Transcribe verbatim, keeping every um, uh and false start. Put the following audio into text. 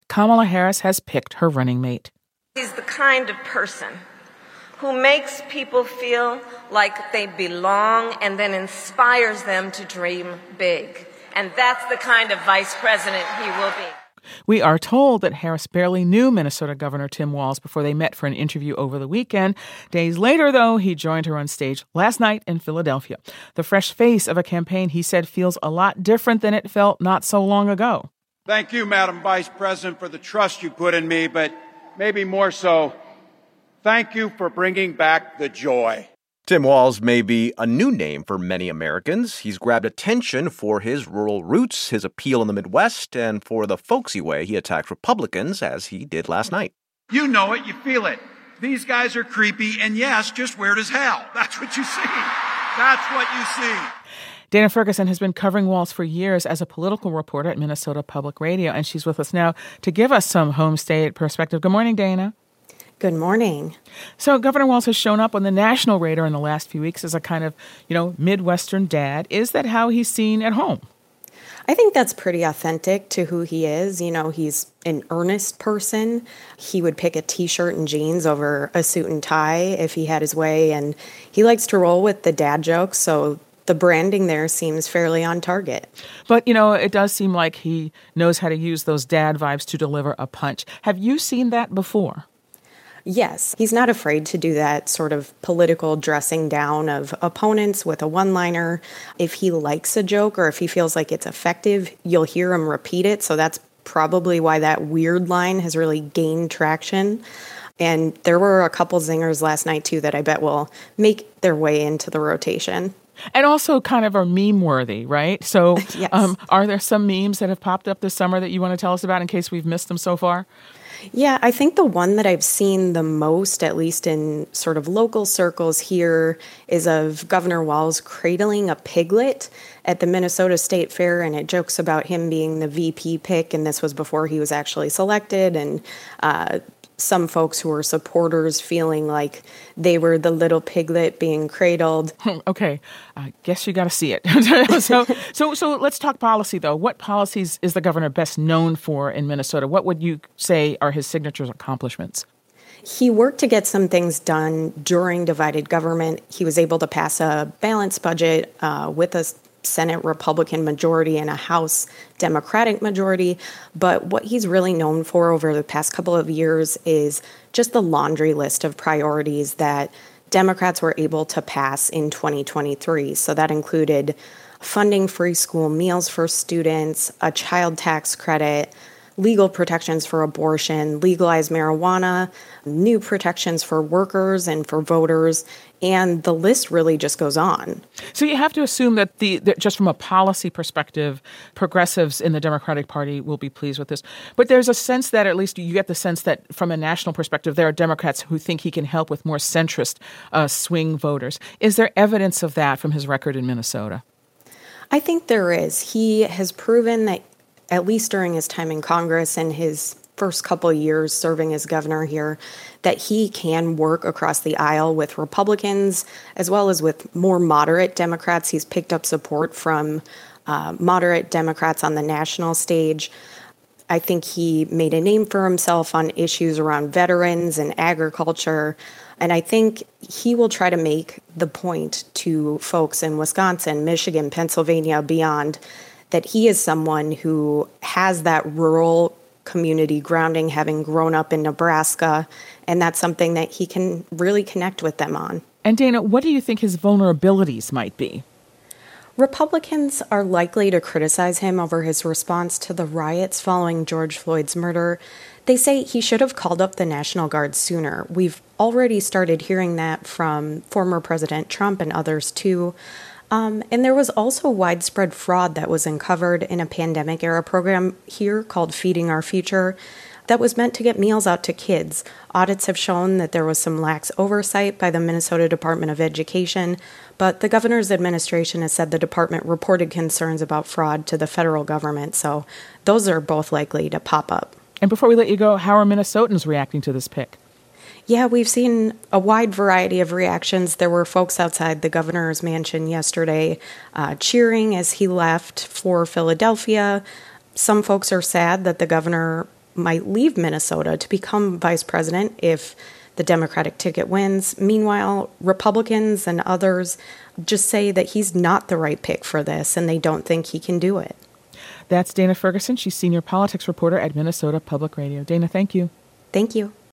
Kamala Harris has picked her running mate. He's the kind of person who makes people feel like they belong and then inspires them to dream big. And that's the kind of vice president he will be. We are told that Harris barely knew Minnesota Governor Tim Walz before they met for an interview over the weekend. Days later, though, he joined her on stage last night in Philadelphia. The fresh face of a campaign, he said, feels a lot different than it felt not so long ago. Thank you, Madam Vice President, for the trust you put in me, but maybe more so, thank you for bringing back the joy. Tim Walz may be a new name for many Americans. He's grabbed attention for his rural roots, his appeal in the Midwest, and for the folksy way he attacks Republicans, as he did last night. You know it, you feel it. These guys are creepy, and yes, just weird as hell. That's what you see. That's what you see. Dana Ferguson has been covering Walz for years as a political reporter at Minnesota Public Radio, and she's with us now to give us some home state perspective. Good morning, Dana. Good morning. So Governor Walz has shown up on the national radar in the last few weeks as a kind of, you know, Midwestern dad. Is that how he's seen at home? I think that's pretty authentic to who he is. You know, he's an earnest person. He would pick a T-shirt and jeans over a suit and tie if he had his way. And he likes to roll with the dad jokes. So the branding there seems fairly on target. But, you know, it does seem like he knows how to use those dad vibes to deliver a punch. Have you seen that before? Yes, he's not afraid to do that sort of political dressing down of opponents with a one-liner. If he likes a joke or if he feels like it's effective, you'll hear him repeat it. So that's probably why that weird line has really gained traction. And there were a couple zingers last night, too, that I bet will make their way into the rotation. And also kind of are meme-worthy, right? So yes. um, are there some memes that have popped up this summer that you want to tell us about in case we've missed them so far? Yeah, I think the one that I've seen the most, at least in sort of local circles here, is of Governor Walz cradling a piglet at the Minnesota State Fair, and it jokes about him being the V P pick, and this was before he was actually selected, and uh, some folks who were supporters feeling like they were the little piglet being cradled. Okay, I guess you got to see it. so, so, so let's talk policy, though. What policies is the governor best known for in Minnesota? What would you say are his signature accomplishments? He worked to get some things done during divided government. He was able to pass a balanced budget uh, with a Senate Republican majority and a House Democratic majority. But what he's really known for over the past couple of years is just the laundry list of priorities that Democrats were able to pass in twenty twenty-three. So that included funding free school meals for students, a child tax credit, legal protections for abortion, legalized marijuana, new protections for workers and for voters, and the list really just goes on. So you have to assume that the that just from a policy perspective, progressives in the Democratic Party will be pleased with this. But there's a sense that, at least you get the sense that from a national perspective, there are Democrats who think he can help with more centrist uh, swing voters. Is there evidence of that from his record in Minnesota? I think there is. He has proven that, at least during his time in Congress and his first couple of years serving as governor here, that he can work across the aisle with Republicans as well as with more moderate Democrats. He's picked up support from uh, moderate Democrats on the national stage. I think he made a name for himself on issues around veterans and agriculture. And I think he will try to make the point to folks in Wisconsin, Michigan, Pennsylvania, beyond, that he is someone who has that rural community grounding, having grown up in Nebraska, and that's something that he can really connect with them on. And Dana, what do you think his vulnerabilities might be? Republicans are likely to criticize him over his response to the riots following George Floyd's murder. They say he should have called up the National Guard sooner. We've already started hearing that from former President Trump and others too. Um, and there was also widespread fraud that was uncovered in a pandemic-era program here called Feeding Our Future that was meant to get meals out to kids. Audits have shown that there was some lax oversight by the Minnesota Department of Education, but the governor's administration has said the department reported concerns about fraud to the federal government, so those are both likely to pop up. And before we let you go, how are Minnesotans reacting to this pick? Yeah, we've seen a wide variety of reactions. There were folks outside the governor's mansion yesterday uh, cheering as he left for Philadelphia. Some folks are sad that the governor might leave Minnesota to become vice president if the Democratic ticket wins. Meanwhile, Republicans and others just say that he's not the right pick for this, and they don't think he can do it. That's Dana Ferguson. She's senior politics reporter at Minnesota Public Radio. Dana, thank you. Thank you.